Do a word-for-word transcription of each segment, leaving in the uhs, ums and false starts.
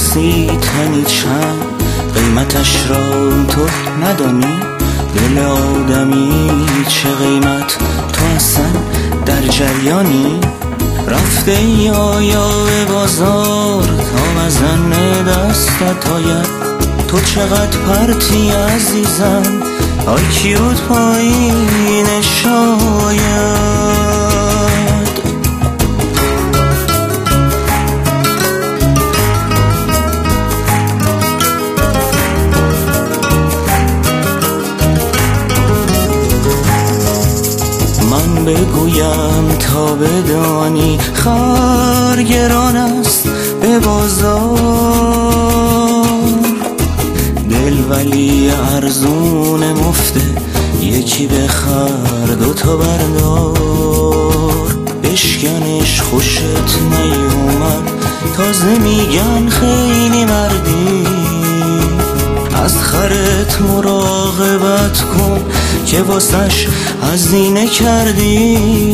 بپرسی تنی چند، قیمتش را تو ندانی؟ دل آدمی چه قیمت، تو اصلا در جریانی؟ رفته ای آیا به بازار تا مزن دستت آید؟ تو چقدر پرتی عزیزم، آی کیوت پایین شاید. من بگویم تا بدانی خر گران است به بازار، دل ولی ارزون مفته، یکی بخر دوتا بردار. بشکنش خوشت نیومد، تازه میگن خیلی مردی. از خرت مراقبت کن که واسش هزینه کردی.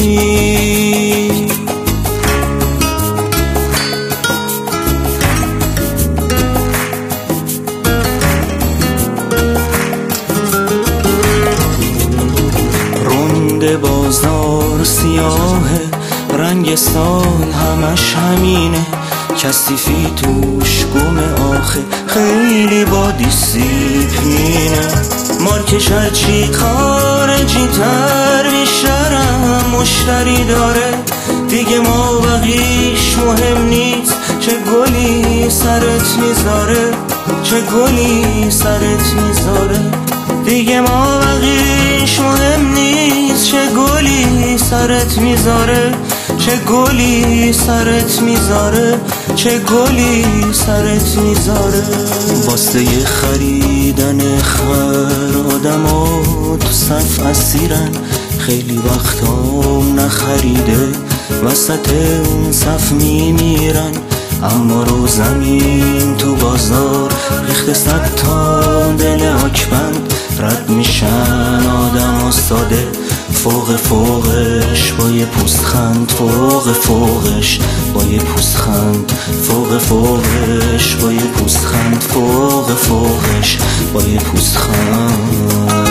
رند بازار سیاهه، رنگ سال همش همینه، کثیفی توش گم آخه، خیلی با دیسیپلینه. مارکش هرچی خارجی تر بیشترم مشتری داره، دیگه ما بقیش مهم نیست، چه گلی سرت میذاره، چه گلی سرت میذاره. دیگه ما بقیش مهم نیست، چه گلی سرت میذاره، چه گلی سرت میذاره، چه گلی سرت میذاره. واسه خریدن خر آدما تو صف اسیرن، خیلی وقتام نخریده وسط اون صف میمیرن. اما رو زمین تو بازار ریخته صد تا دل آکبند، رد میشن آدم ساده فوق فوقش با یه پوستخند، فوق فوقش با یه پوستخند، فوق فوقش با یه پوستخند، فوق فوقش با یه پوستخند.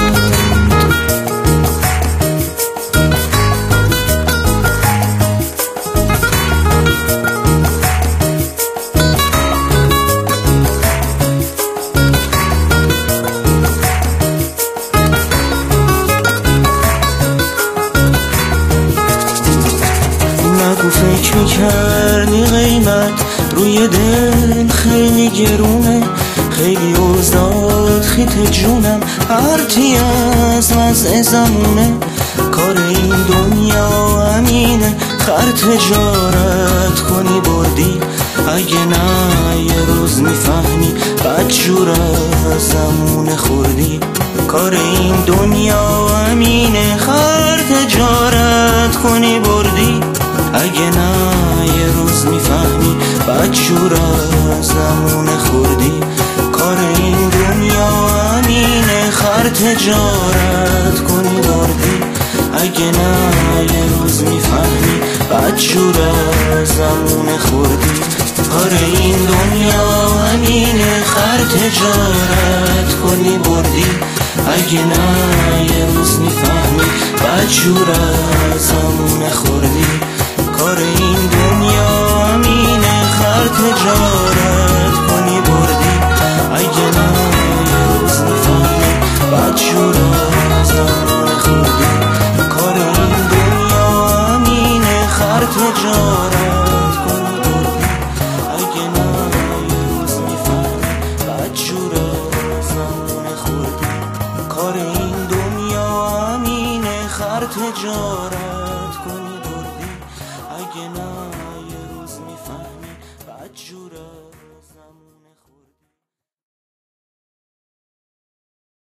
نگو فکر میکردی قیمت روی دل خیلی گرونه، خیلی اوضاع خیت جونم، هرچی از وضع زمونه. کار این دنیا امینه، خر تجارت کنی بردی، اگه نه یه روز میفهمی بدجور از زمونه خوردی. کار این دنیا امینه، خر تجارت کنی بردی، اگه نه یه روز میفهمی بدجور از زمونه خوردی. کار این دنیا امینه، خر تجارت کنی بردی، اگه نه یه روز میفهمی بدجور از زمونه خوردی. کار این دنیا امینه، خر تجارت کنی بردی، اگه نه یه روز میفهمی بدجور از زمونه خوردی. کار این دنیا امینه، خر تجارت کنی بردی، اگه نه یه روز میفهمی بدجور از زمونه خوردی. کار این دنیا امینه، خر تجارت کنی بردی، اگه نه یه روز میفهمی بدجور از زمونه خوردی. کار این دنیا امینه، خر تجارت